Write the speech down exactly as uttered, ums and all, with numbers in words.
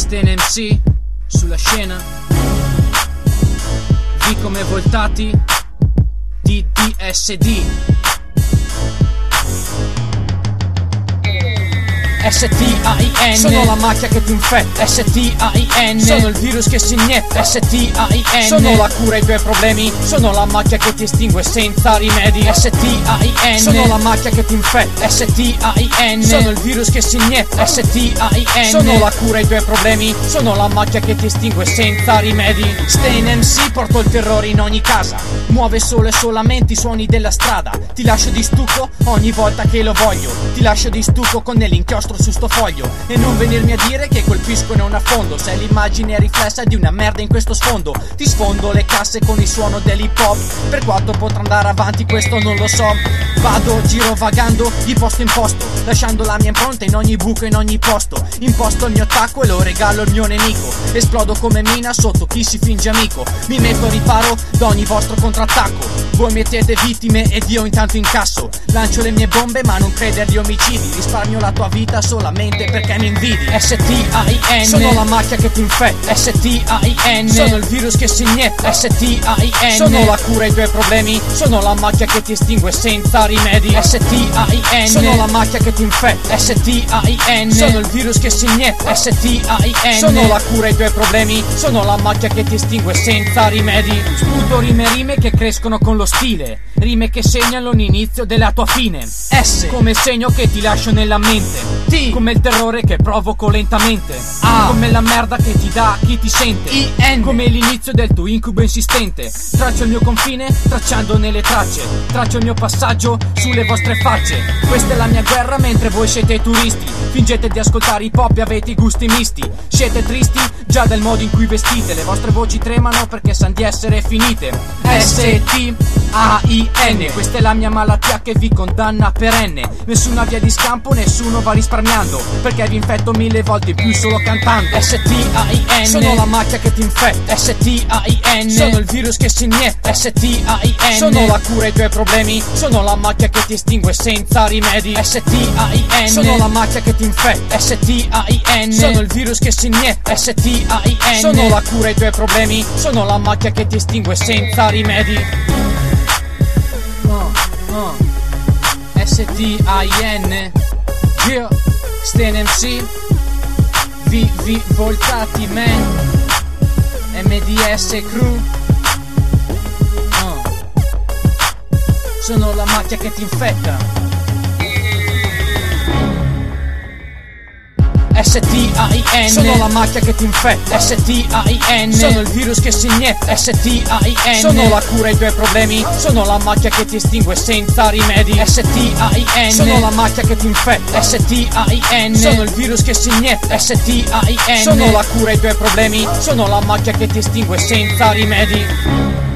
Sten M C sulla scena, V come voltati, D D S D, S T A I N. Sono la macchia che ti infetta, S T A I N. Sono il virus che si inietta, S T A I N. Sono la cura ai tuoi problemi, sono la macchia che ti estingue senza rimedi, S T A I N. Sono la macchia che ti infetta, S T A I N. Sono il virus che si inietta, S T A I N. Sono la cura ai tuoi problemi, sono la macchia che ti estingue senza rimedi. Sten M C, porto il terrore in ogni casa, muove solo e solamente i suoni della strada. Ti lascio di stucco ogni volta che lo voglio, ti lascio di stucco con nell'inchiostro su sto foglio. E non venirmi a dire che colpisco non affondo, sei l'immagine riflessa di una merda in questo sfondo. Ti sfondo le casse con il suono dell'hip hop, per quanto potrà andare avanti questo non lo so. Vado, giro vagando di posto in posto, lasciando la mia impronta in ogni buco, in ogni posto. Imposto il mio attacco e lo regalo al mio nemico, esplodo come mina sotto chi si finge amico. Mi metto a riparo da ogni vostro contrattacco, voi mettete vittime ed io intanto incasso. Lancio le mie bombe ma non crede agli omicidi, risparmio la tua vita solamente perché mi invidi. S T A I N. Sono la macchia che ti infetta, S T A I N. Sono il virus che si inietta, S T A I N. Sono la cura ai tuoi problemi, sono la macchia che ti estingue senza rimedi, S T A I N. Sono la macchia che ti infetta, S T A I N. Sono il virus che si inietta, S T A I N. Sono la cura ai tuoi problemi, sono la macchia che ti estingue senza rimedi. Sputo rime rime che crescono con lo stile, rime che segnano l'inizio della tua fine. S come il segno che ti lascio nella mente, T come il terrore che provoco lentamente, A come la merda che ti dà chi ti sente, I N come l'inizio del tuo incubo insistente. Traccio il mio confine tracciando nelle tracce, traccio il mio passaggio sulle vostre facce. Questa è la mia guerra mentre voi siete turisti, fingete di ascoltare hip hop e avete i gusti misti. Siete tristi già del modo in cui vestite, le vostre voci tremano perché san di essere finite. S T A I N. Questa è la mia malattia che vi condanna perenne, nessuna via di scampo, nessuno va risparmiando, perché vi infetto mille volte in più solo cantando. S T A I N. Sono la macchia che ti infetta, S T A I N. Sono il virus che si inietta, S T A I N. Sono la cura ai tuoi problemi, sono la macchia che ti estingue senza rimedi, S T A I N. Sono la macchia che ti infetta, S T A I N. Sono il virus che si inietta, S T A I N. Sono la cura ai tuoi problemi, sono la macchia che ti estingue senza rimedi. Oh, oh. S T A I N. Yeah. Sten M C, V V voltati man, M D S crew. Oh. Sono la macchia che ti infetta, S T A I N. Sono la macchia che ti infetta, S T A I N. Sono il virus che si inietta, S T A I N. Sono la cura ai tuoi problemi, sono la macchia che ti estingue senza rimedi, S T A I N. Sono la macchia che ti infetta, S T A I N. Sono il virus che si inietta, S T A I N. Sono la cura ai tuoi problemi, sono la macchia che ti estingue senza rimedi.